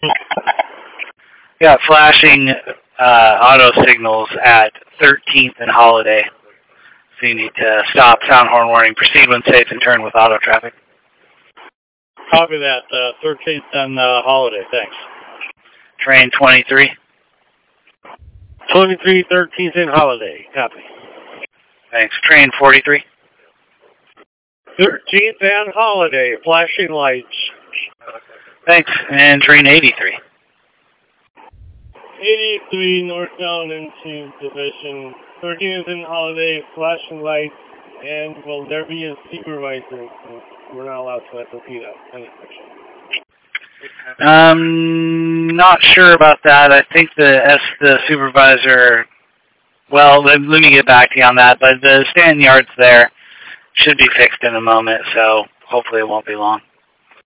Got flashing auto signals at 13th and Holiday. So you need to stop, sound horn warning, proceed when safe, and turn with auto traffic. Copy that. 13th and Holiday, thanks. Train 23. 23, 13th and Holiday, copy. Thanks. Train 43. 13th and Holiday, flashing lights. Thanks. And train 83. 83 northbound into division. 13th and Holiday, flashing lights. And will there be a supervisor? We're not allowed to repeat that. Not sure about that. I think the supervisor, well, let me get back to you on that, but the stand yard's there. Should be fixed in a moment, so hopefully it won't be long.